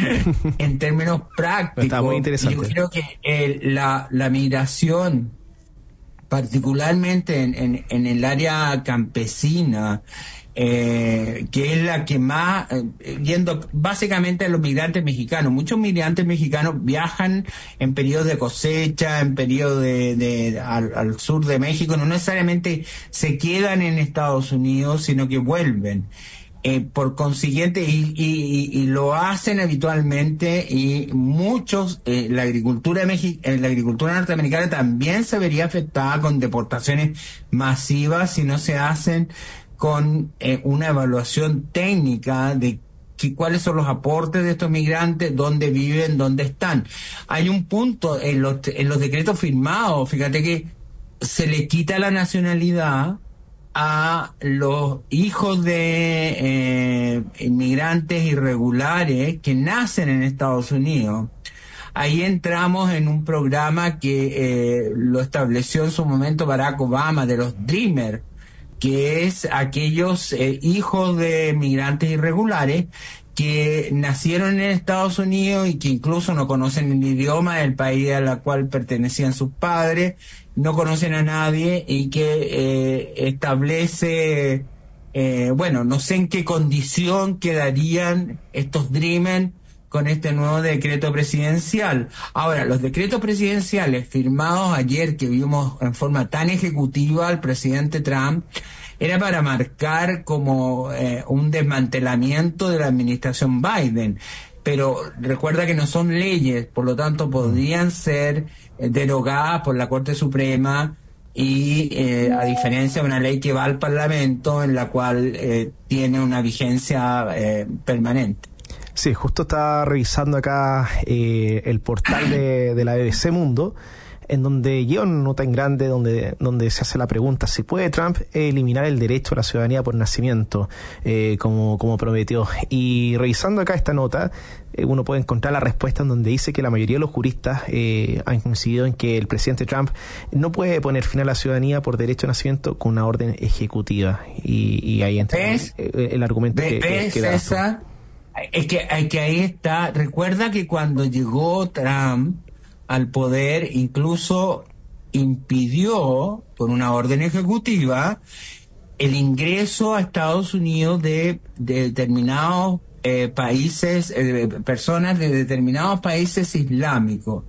C: en términos prácticos,
B: está muy interesante.
C: Yo creo que eh, la, la migración, particularmente en, en, en el área campesina, eh, que es la que más, eh, yendo básicamente a los migrantes mexicanos. Muchos migrantes mexicanos viajan en periodos de cosecha, en periodos de, de al, al sur de México, no necesariamente se quedan en Estados Unidos, sino que vuelven. Eh, por consiguiente, y, y, y lo hacen habitualmente, y muchos, eh, la agricultura Mexi- eh, la agricultura norteamericana también se vería afectada con deportaciones masivas si no se hacen con eh, una evaluación técnica de que, cuáles son los aportes de estos migrantes, dónde viven, dónde están. Hay un punto en los, en los decretos firmados, fíjate que se le quita la nacionalidad a los hijos de eh, inmigrantes irregulares que nacen en Estados Unidos. Ahí entramos en un programa que eh, lo estableció en su momento Barack Obama, de los Dreamers, que es aquellos eh, hijos de migrantes irregulares que nacieron en Estados Unidos y que incluso no conocen el idioma del país al cual pertenecían sus padres, no conocen a nadie, y que eh, establece, eh, bueno, no sé en qué condición quedarían estos Dreamers con este nuevo decreto presidencial. Ahora, los decretos presidenciales firmados ayer, que vimos en forma tan ejecutiva al presidente Trump, era para marcar como eh, un desmantelamiento de la administración Biden. Pero recuerda que no son leyes, por lo tanto podrían ser eh, derogadas por la Corte Suprema, y eh, a diferencia de una ley que va al Parlamento, en la cual eh, tiene una vigencia eh, permanente.
B: Sí, justo estaba revisando acá eh, el portal de, de la B B C Mundo, en donde lleva una nota en grande donde, donde se hace la pregunta si puede Trump eliminar el derecho a la ciudadanía por nacimiento, eh, como, como prometió. Y revisando acá esta nota, eh, uno puede encontrar la respuesta en donde dice que la mayoría de los juristas eh, han coincidido en que el presidente Trump no puede poner fin a la ciudadanía por derecho a nacimiento con una orden ejecutiva. Y, y ahí entra
C: ¿Ves?
B: el, el argumento
C: ¿Ves,
B: que, que, que da.
C: César? Es que, es que ahí está. Recuerda que cuando llegó Trump al poder, incluso impidió, por una orden ejecutiva, el ingreso a Estados Unidos de, de determinados eh, países, eh, personas de determinados países islámicos.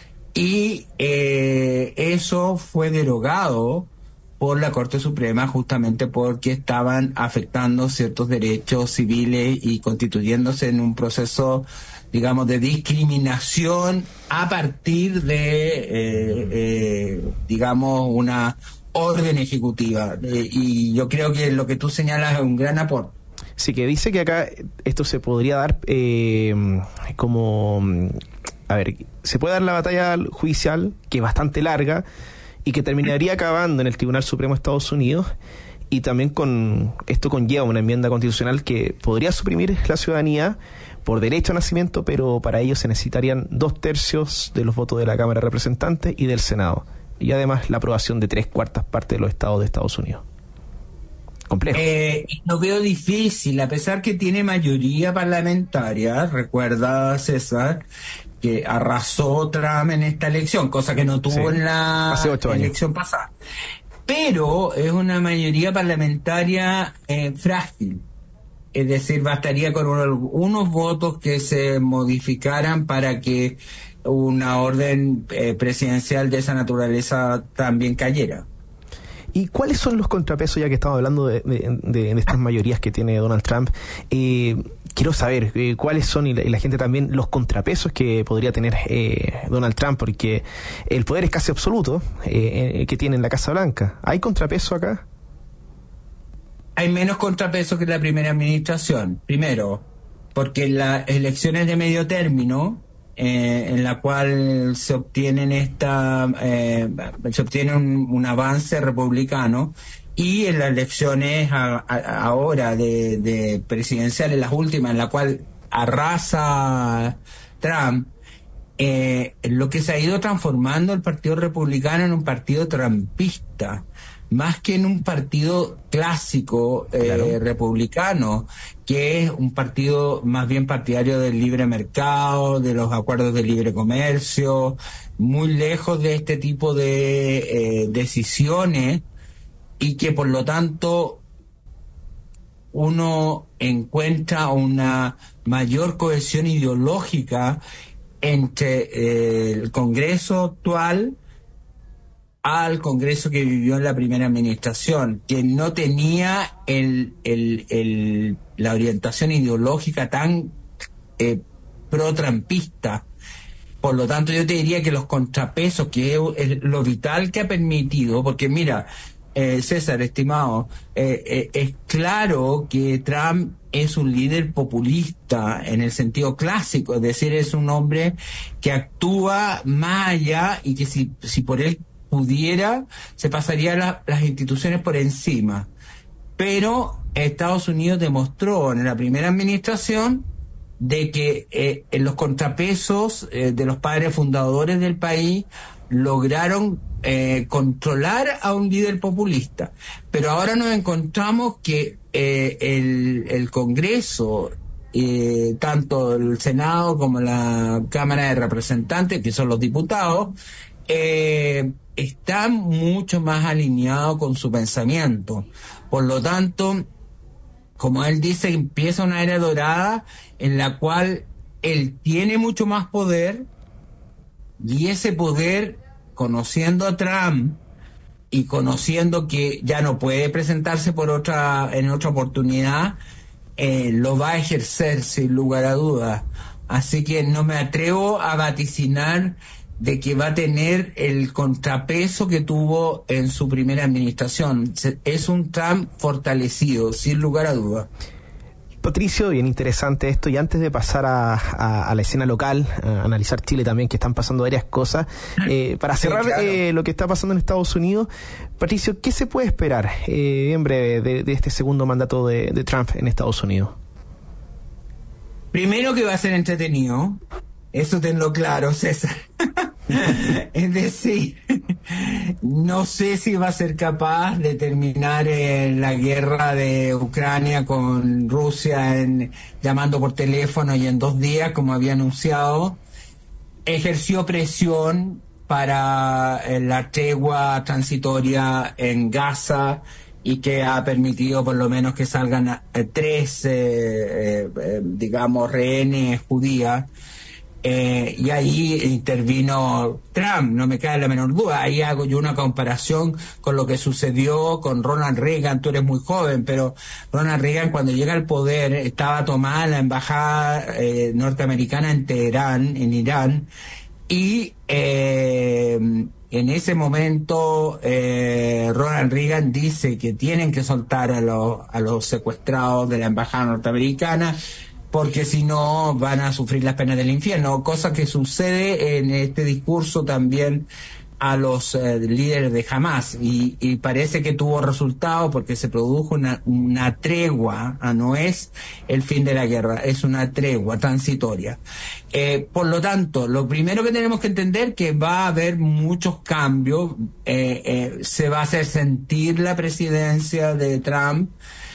C: Y eh, eso fue derogado por la Corte Suprema, justamente porque estaban afectando ciertos derechos civiles y constituyéndose en un proceso, digamos, de discriminación a partir de, eh, eh, digamos, una orden ejecutiva. Eh, y yo creo que lo que tú señalas es un gran aporte.
B: Sí, que dice que acá esto se podría dar eh, como... A ver, se puede dar la batalla judicial, que es bastante larga, y que terminaría acabando en el Tribunal Supremo de Estados Unidos, y también con esto conlleva una enmienda constitucional que podría suprimir la ciudadanía por derecho a nacimiento, pero para ello se necesitarían dos tercios de los votos de la Cámara de Representantes y del Senado, y además la aprobación de tres cuartas partes de los estados de Estados Unidos. Complejo.
C: Eh, lo veo difícil, a pesar que tiene mayoría parlamentaria. Recuerda, César, que arrasó Trump en esta elección, cosa que no tuvo sí, en la elección pasada. Pero es una mayoría parlamentaria eh, frágil. Es decir, bastaría con unos, unos votos que se modificaran para que una orden eh, presidencial de esa naturaleza también cayera.
B: ¿Y cuáles son los contrapesos, ya que estamos hablando de, de, de, de estas mayorías que tiene Donald Trump? Eh, quiero saber eh, cuáles son, y la, y la gente también, los contrapesos que podría tener eh, Donald Trump, porque el poder es casi absoluto eh, eh, que tiene en la Casa Blanca. ¿Hay contrapeso acá?
C: Hay menos contrapeso que en la primera administración. Primero, porque las elecciones de medio término eh, en la cual se obtienen esta, eh, se obtiene un, un avance republicano, y en las elecciones a, a, ahora de, de presidenciales, las últimas, en la cual arrasa Trump, eh, lo que se ha ido transformando el Partido Republicano en un partido trumpista, más que en un partido clásico eh, claro. republicano, que es un partido más bien partidario del libre mercado, de los acuerdos de libre comercio, muy lejos de este tipo de eh, decisiones, y que por lo tanto uno encuentra una mayor cohesión ideológica entre eh, el Congreso actual al Congreso que vivió en la primera administración, que no tenía el, el, el, la orientación ideológica tan eh, pro-trampista. Por lo tanto, yo te diría que los contrapesos, que es, es lo vital que ha permitido, porque mira, eh, César, estimado, eh, eh, es claro que Trump es un líder populista en el sentido clásico, es decir, es un hombre que actúa más allá, y que si, si por él pudiera, se pasaría la, las instituciones por encima. Pero Estados Unidos demostró en la primera administración de que eh, en los contrapesos eh, de los padres fundadores del país lograron eh, controlar a un líder populista. Pero ahora nos encontramos que eh, el, el Congreso, eh, tanto el Senado como la Cámara de Representantes, que son los diputados, eh, está mucho más alineado con su pensamiento. Por lo tanto, como él dice, empieza una era dorada en la cual él tiene mucho más poder, y ese poder, conociendo a Trump y conociendo que ya no puede presentarse por otra en otra oportunidad, eh, lo va a ejercer sin lugar a dudas. Así que no me atrevo a vaticinar de que va a tener el contrapeso que tuvo en su primera administración. Es un Trump fortalecido, sin lugar a dudas.
B: Patricio, bien interesante esto, y antes de pasar a, a, a la escena local, a analizar Chile también, que están pasando varias cosas, eh, para cerrar sí, claro. eh, lo que está pasando en Estados Unidos, Patricio, ¿qué se puede esperar eh, en breve de, de este segundo mandato de, de Trump en Estados Unidos?
C: Primero, que va a ser entretenido. Eso tenlo claro, César. Es decir, no sé si va a ser capaz de terminar eh, la guerra de Ucrania con Rusia en, llamando por teléfono y en dos días, como había anunciado. Ejerció presión para eh, la tregua transitoria en Gaza, y que ha permitido por lo menos que salgan eh, tres, eh, eh, eh, digamos, rehenes judías. Eh, y ahí intervino Trump, no me cabe la menor duda. Ahí hago yo una comparación con lo que sucedió con Ronald Reagan. Tú eres muy joven, pero Ronald Reagan, cuando llega al poder, estaba tomada la embajada eh, norteamericana en Teherán, en Irán, y eh, en ese momento eh, Ronald Reagan dice que tienen que soltar a los, a los secuestrados de la embajada norteamericana, porque si no van a sufrir las penas del infierno, cosa que sucede en este discurso también a los eh, líderes de Hamas, y, y parece que tuvo resultado, porque se produjo una, una tregua, ah, no es el fin de la guerra, es una tregua transitoria. Eh, por lo tanto, lo primero que tenemos que entender que va a haber muchos cambios, eh, eh, se va a hacer sentir la presidencia de Trump.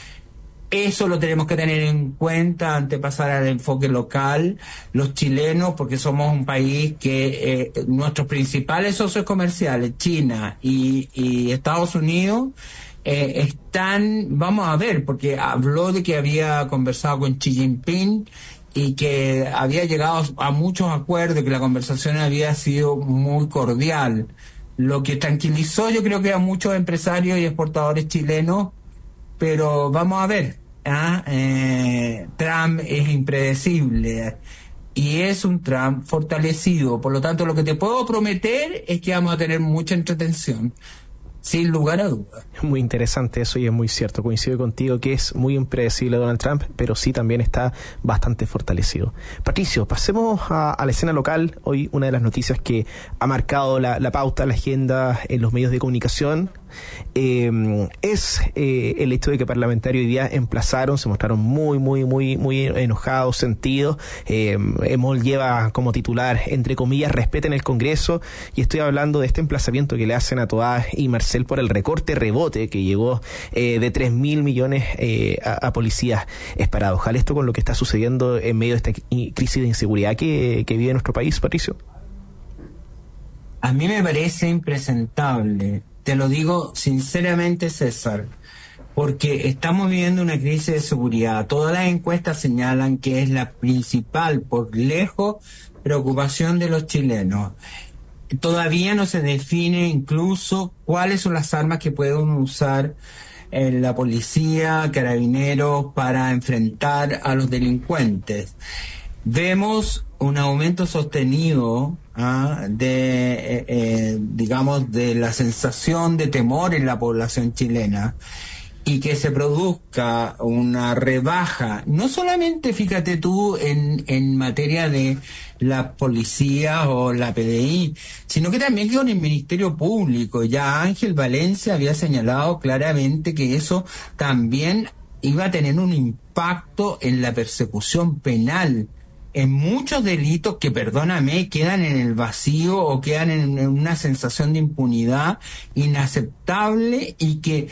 C: Eso lo tenemos que tener en cuenta antes de pasar al enfoque local. Los chilenos, porque somos un país que eh, nuestros principales socios comerciales, China y, y Estados Unidos, eh, están, vamos a ver, porque habló de que había conversado con Xi Jinping y que había llegado a muchos acuerdos, que la conversación había sido muy cordial, lo que tranquilizó yo creo que a muchos empresarios y exportadores chilenos. Pero vamos a ver. ¿Ah? Eh, Trump es impredecible y es un Trump fortalecido. Por lo tanto, lo que te puedo prometer es que vamos a tener mucha entretención. sin lugar a dudas.
B: Muy interesante eso y es muy cierto. Coincido contigo que es muy impredecible Donald Trump, pero sí también está bastante fortalecido. Patricio, pasemos a, a la escena local. Hoy una de las noticias que ha marcado la, la pauta, la agenda en los medios de comunicación eh, es eh, el hecho de que parlamentarios hoy día emplazaron, se mostraron muy, muy, muy, muy enojados, sentidos. Eh, Emol lleva como titular, entre comillas, respeten el Congreso, y estoy hablando de este emplazamiento que le hacen a Toá y Marcel por el recorte rebote que llegó eh, de tres mil millones eh, a, a policías. Es paradojal esto con lo que está sucediendo en medio de esta crisis de inseguridad que, que vive nuestro país, Patricio.
C: A mí me parece impresentable, te lo digo sinceramente, César, porque estamos viviendo una crisis de seguridad. Todas las encuestas señalan que es la principal, por lejos, preocupación de los chilenos. Todavía no se define incluso cuáles son las armas que pueden usar eh, la policía, carabineros para enfrentar a los delincuentes. Vemos un aumento sostenido ¿ah? de, eh, eh, digamos, de la sensación de temor en la población chilena, y que se produzca una rebaja, no solamente, fíjate tú, en, en materia de la policía o la P D I, sino que también con el Ministerio Público. Ya Ángel Valencia había señalado claramente que eso también iba a tener un impacto en la persecución penal, en muchos delitos que, perdóname, quedan en el vacío o quedan en, en una sensación de impunidad inaceptable y que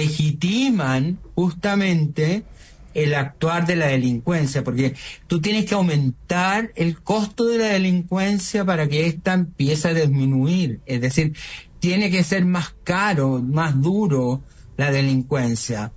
C: legitiman justamente el actuar de la delincuencia, porque tú tienes que aumentar el costo de la delincuencia para que ésta empiece a disminuir. Es decir, tiene que ser más caro, más duro la delincuencia.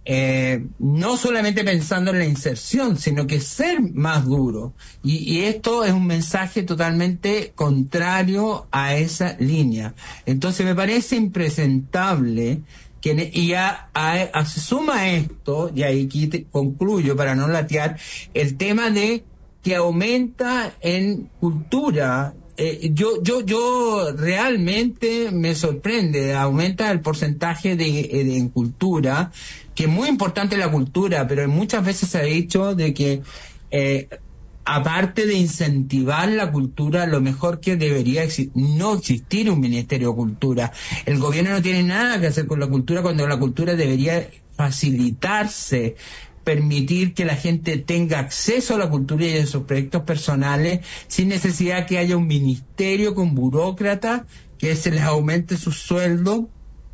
C: Eh, no solamente pensando en la inserción, sino que ser más duro. Y, y esto es un mensaje totalmente contrario a esa línea. Entonces me parece impresentable que, y a, a, a, se suma esto, y ahí te, concluyo para no latear, el tema de que aumenta en cultura. Eh, yo, yo, yo realmente me sorprende, aumenta el porcentaje de, de en cultura, que es muy importante la cultura, pero muchas veces se ha dicho de que eh, aparte de incentivar la cultura, lo mejor que debería exi- no existir un Ministerio de Cultura. El gobierno no tiene nada que hacer con la cultura, cuando la cultura debería facilitarse, permitir que la gente tenga acceso a la cultura y a sus proyectos personales sin necesidad que haya un ministerio con burócratas que se les aumente su sueldo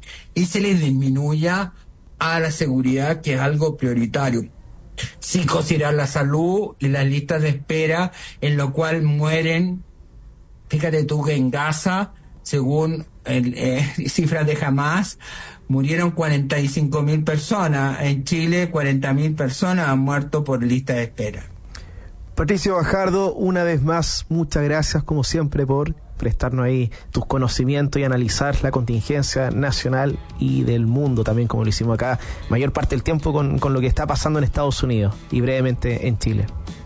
C: y se les disminuya a la seguridad, que es algo prioritario, sin considerar la salud y las listas de espera, en lo cual mueren, fíjate tú que en Gaza, según el, eh, cifras de Hamas, murieron cuarenta y cinco mil personas. En Chile, cuarenta mil personas han muerto por lista de espera.
B: Patricio Gajardo, una vez más, muchas gracias como siempre por prestarnos ahí tus conocimientos y analizar la contingencia nacional y del mundo también, como lo hicimos acá, mayor parte del tiempo con, con lo que está pasando en Estados Unidos y brevemente en Chile.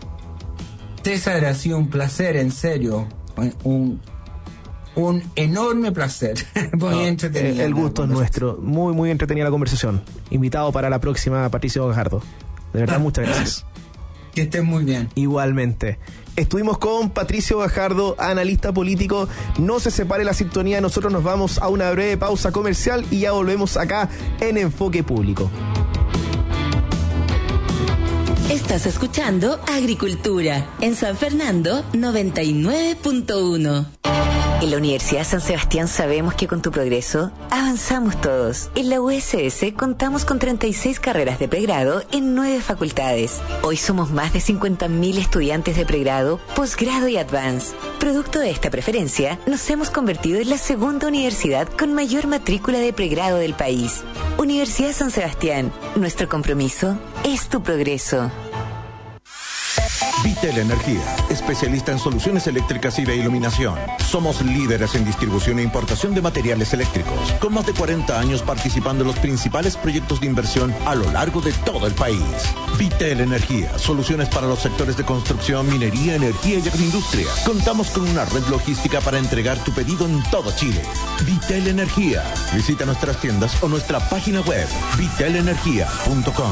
C: César, ha sido un placer, en serio, un, un enorme placer. Muy
B: no,
C: entretenida.
B: El gusto es nuestro, muy muy entretenida la conversación. Invitado para la próxima, Patricio Gajardo. De verdad, ah. muchas gracias.
C: Que estés muy bien.
B: Igualmente. Estuvimos con Patricio Gajardo, analista político. No se separe la sintonía, nosotros nos vamos a una breve pausa comercial y ya volvemos acá en Enfoque Público.
G: Estás escuchando Agricultura en San Fernando noventa y nueve punto uno.
D: En la Universidad San Sebastián sabemos que con tu progreso avanzamos todos. En la U S S contamos con treinta y seis carreras de pregrado en nueve facultades. Hoy somos más de cincuenta mil estudiantes de pregrado, posgrado y advance. Producto de esta preferencia, nos hemos convertido en la segunda universidad con mayor matrícula de pregrado del país. Universidad San Sebastián, nuestro compromiso es tu progreso.
H: Vitel Energía, especialista en soluciones eléctricas y de iluminación. Somos líderes en distribución e importación de materiales eléctricos, con más de cuarenta años participando en los principales proyectos de inversión a lo largo de todo el país. Vitel Energía, soluciones para los sectores de construcción, minería, energía y agroindustria. Contamos con una red logística para entregar tu pedido en todo Chile. Vitel Energía. Visita nuestras tiendas o nuestra página web vitel energía punto com.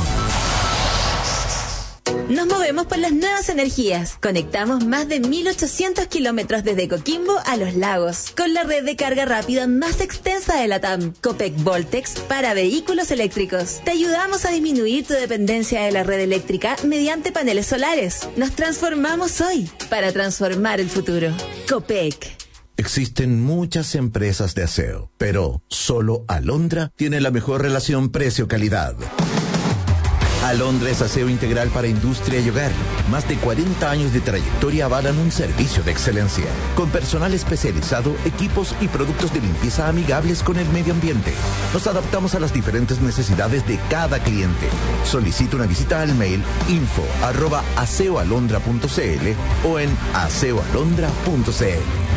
G: Nos movemos por las nuevas energías. Conectamos más de mil ochocientos kilómetros desde Coquimbo a Los Lagos, con la red de carga rápida más extensa de la T A M, Copec Voltex, para vehículos eléctricos. Te ayudamos a disminuir tu dependencia de la red eléctrica mediante paneles solares. Nos transformamos hoy para transformar el futuro. Copec.
H: Existen muchas empresas de aseo, pero solo Alondra tiene la mejor relación precio-calidad. Alondra es aseo integral para industria y hogar. Más de cuarenta años de trayectoria avalan un servicio de excelencia, con personal especializado, equipos y productos de limpieza amigables con el medio ambiente. Nos adaptamos a las diferentes necesidades de cada cliente. Solicita una visita al mail info arroba aseoalondra punto cl o en aseoalondra punto cl.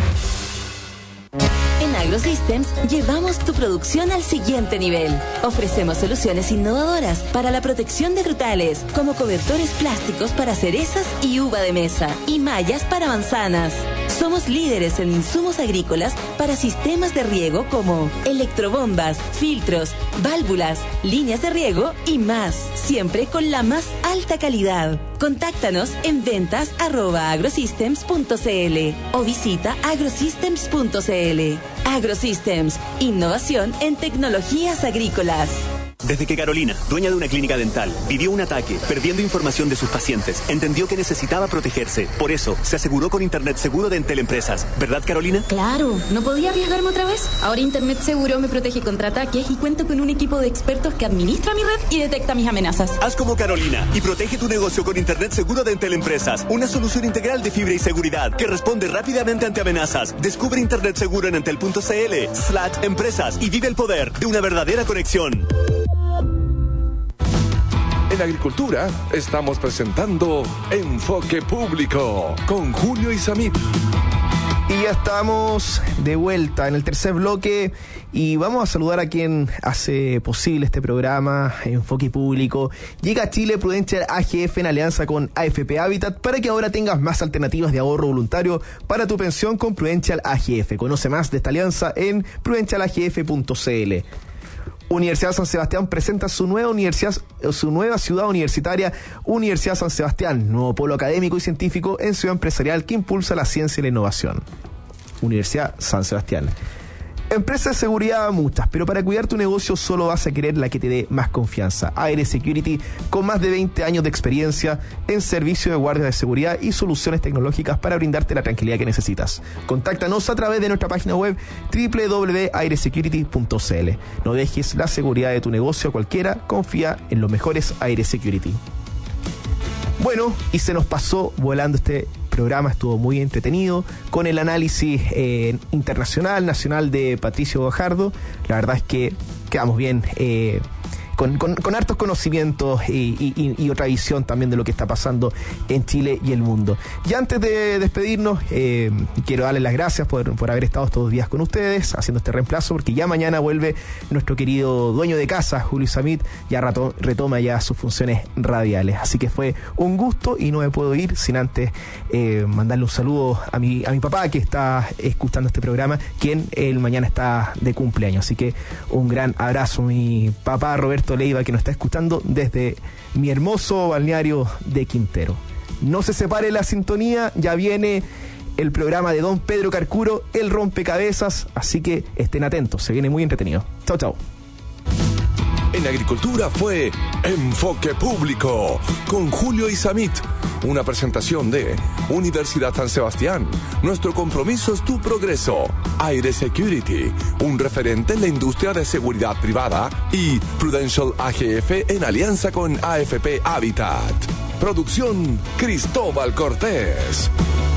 G: En AgroSystems llevamos tu producción al siguiente nivel. Ofrecemos soluciones innovadoras para la protección de frutales, como cobertores plásticos para cerezas y uva de mesa, y mallas para manzanas. Somos líderes en insumos agrícolas para sistemas de riego como electrobombas, filtros, válvulas, líneas de riego y más, siempre con la más alta calidad. Contáctanos en ventas arroba agrosystems punto cl o visita agrosystems punto cl. AgroSystems, innovación en tecnologías agrícolas.
I: Desde que Carolina, dueña de una clínica dental, vivió un ataque, perdiendo información de sus pacientes, entendió que necesitaba protegerse. Por eso, se aseguró con Internet Seguro de Entel Empresas. ¿Verdad, Carolina?
J: Claro, no podía arriesgarme otra vez. Ahora Internet Seguro me protege contra ataques y cuento con un equipo de expertos que administra mi red y detecta mis amenazas.
I: Haz como Carolina y protege tu negocio con Internet Seguro de Entel Empresas. Una solución integral de fibra y seguridad que responde rápidamente ante amenazas. Descubre Internet Seguro en entel punto cl slash empresas y vive el poder de una verdadera conexión.
A: En Agricultura estamos presentando Enfoque Público con Julio Isamit.
B: Y ya estamos de vuelta en el tercer bloque y vamos a saludar a quien hace posible este programa, Enfoque Público. Llega a Chile Prudential A G F en alianza con A F P Habitat para que ahora tengas más alternativas de ahorro voluntario para tu pensión con Prudential A G F. Conoce más de esta alianza en prudential a g f punto cl. Universidad San Sebastián presenta su nueva universidad, su nueva ciudad universitaria, Universidad San Sebastián, nuevo polo académico y científico en ciudad empresarial que impulsa la ciencia y la innovación. Universidad San Sebastián. Empresas de seguridad muchas, pero para cuidar tu negocio solo vas a querer la que te dé más confianza. Aire Security, con más de veinte años de experiencia en servicio de guardia de seguridad y soluciones tecnológicas para brindarte la tranquilidad que necesitas. Contáctanos a través de nuestra página web doble u doble u doble u punto aire security punto cl. No dejes la seguridad de tu negocio a cualquiera, confía en los mejores Aire Security. Bueno, y se nos pasó volando este programa, estuvo muy entretenido con el análisis eh, internacional, nacional de Patricio Guajardo. La verdad es que quedamos bien eh, con, con, con hartos conocimientos y, y, y otra visión también de lo que está pasando en Chile y el mundo. Y antes de despedirnos, eh, quiero darles las gracias por, por haber estado estos dos días con ustedes haciendo este reemplazo, porque ya mañana vuelve nuestro querido dueño de casa, Julio Isamit, ya rato, retoma ya sus funciones radiales. Así que fue un gusto y no me puedo ir sin antes eh, mandarle un saludo a mi, a mi papá que está escuchando este programa, quien él mañana está de cumpleaños. Así que un gran abrazo, mi papá Roberto Leiva, que nos está escuchando desde mi hermoso balneario de Quintero. No se separe la sintonía, ya viene el programa de don Pedro Carcuro, el rompecabezas, así que estén atentos, se viene muy entretenido. Chao, chao.
A: En Agricultura fue Enfoque Público con Julio Isamit, una presentación de Universidad San Sebastián. Nuestro compromiso es tu progreso. Aire Security, un referente en la industria de seguridad privada, y Prudential A G F en alianza con A F P Habitat. Producción Cristóbal Cortés.